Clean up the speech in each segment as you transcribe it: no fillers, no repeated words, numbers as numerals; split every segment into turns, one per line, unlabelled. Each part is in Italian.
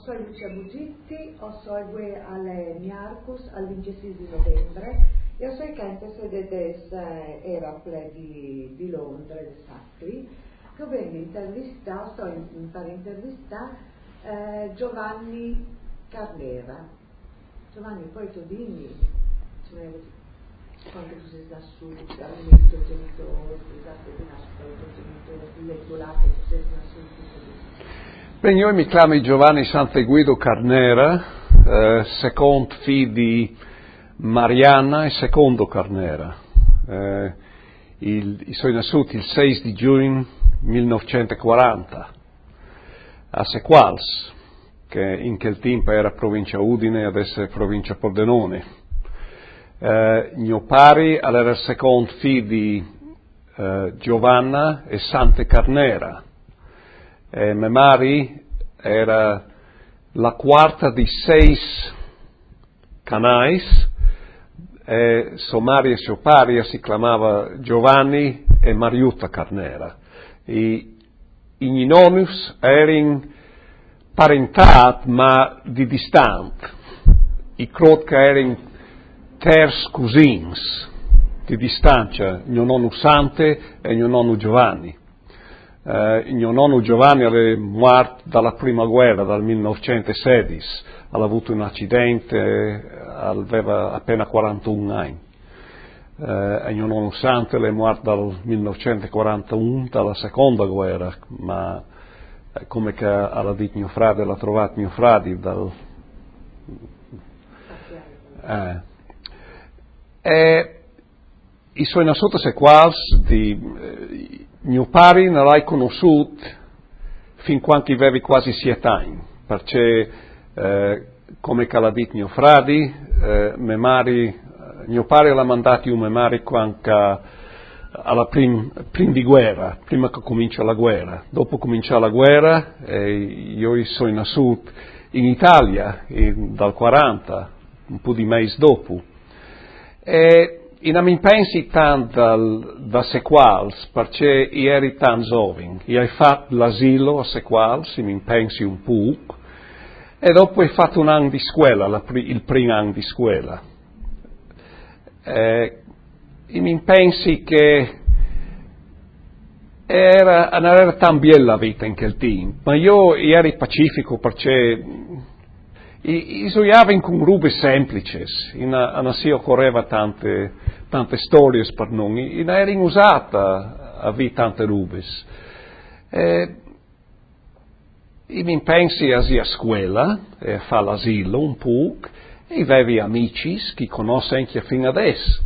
Sono Lucia Bugitti, ho segue alle Miarcus al 26 novembre e ho sei cante sedetes Eracle di Londra, di Sacri, che vengo intervistato, per intervistare Giovanni Carnera. Giovanni, poi tu dimmi, quando tu sei da su, al mito genitore, scusate, di nascere genitore, il letturato, tu sei da su,
Bene, io mi chiamo Giovanni Sant'Eguido Carnera, secondo figlio di Mariana e secondo Carnera. Sono nato il 6 di giugno 1940 a Sequals, che in quel tempo era provincia Udine e adesso è provincia Pordenone. Mio padre era il secondo figlio di Giovanna e Sante Carnera. Mia madre era la quarta di 6 canais, e suo madre e suo padre si chiamava Giovanni e Mariutta Carnera. I nonnus erano parentati ma di distante. I credo che erano terzi cousins di distanza, mio nonno Sante e mio nonno Giovanni. Mio nonno Giovanni è morto dalla prima guerra, dal 1916, ha avuto un accidente, aveva appena 41 anni. E mio nonno Sante è morto dal 1941, dalla seconda guerra, ma come che ha detto mio fratello, l'ha trovato mio fratello i suoi nato sequals di mio padre non l'hai conosciuto fin quando avevi quasi 7 anni, perché come che l'ha detto mio fratello, mio padre l'ha mandato mia madre quando alla prima di guerra, prima che comincia la guerra. Dopo comincia la guerra, io sono nato in Italia dal 40, un po' di mesi dopo. E non mi pensi tanto da Sequals, perché io ero tanto giovane. Io ho fatto l'asilo a Sequals, mi pensi un po', e dopo ho fatto un anno di scuola, il primo anno di scuola. E mi pensi che non era tan bella la vita in quel tempo, ma io ero pacifico perché isoiava con rubi semplici, non si occorreva tante storie per noi, non era usata a avere tante rubis. E mi pensi a scuola, a fare l'asilo un po', e avevi amici che conosco anche fino adesso.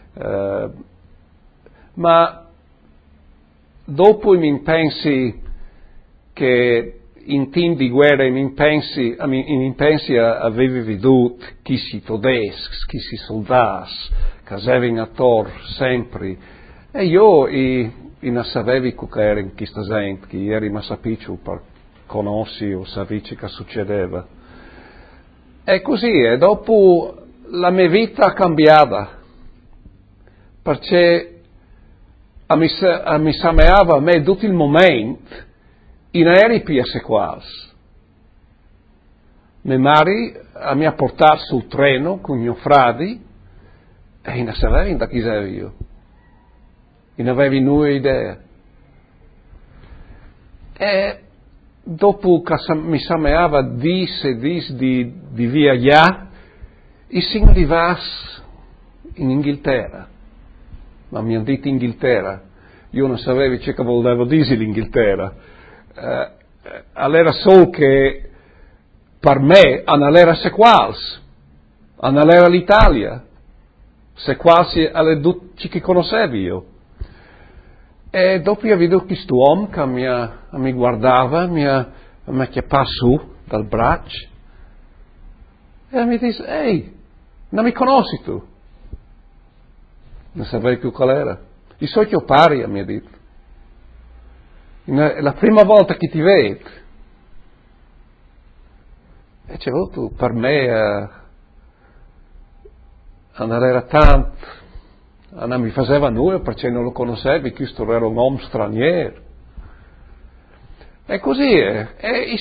Ma dopo mi pensi che in tempi di guerra mi pensi avevi veduto chi si tedeschi, chi si soldati, che avevano attorno sempre. E io non sapevo che erano questa gente, che eri ma sapicio per conosci o sapici che succedeva. E così, e dopo la mia vita è cambiata, perché mi sembrava a me tutto il momento in aerei più sequals. Mia madre mi ha portato sul treno con mio fratello e non sapevo da chi ero io. Non avevo nulla idea. E dopo che mi sembrava di viaggiare, e si arrivasse in Inghilterra. Ma mi hanno detto Inghilterra. Io non sapevo che voleva dire l'Inghilterra. Allora so che per me non era Sequals, non era l'Italia. Sequals alle tutti che conoscevo io. E dopo io vedo questo uomo che mi guardava, mi chiappava su dal braccio e mi disse: ehi, non mi conosci tu? Non sapevo più qual era. Io so che ho pari, mi ha detto. È la prima volta che ti vedo. E c'è avuto per me non era tanto, non mi faceva nulla perché non lo conoscevi, questo era un uomo straniero. E così è. E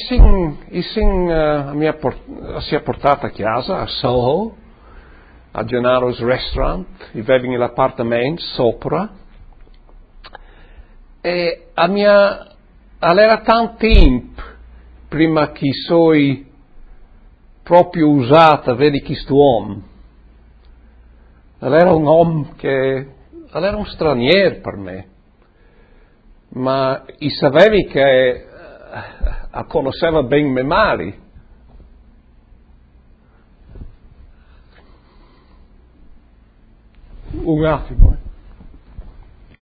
si è portato a casa, a Soho, a Gennaro's Restaurant, viveva nell'appartamento sopra, e era tanto tempo prima che sono proprio usata, vedi questo uomo. Era un uomo era un straniero per me, ma sapevi che conosceva bene mia madre. Un attimo.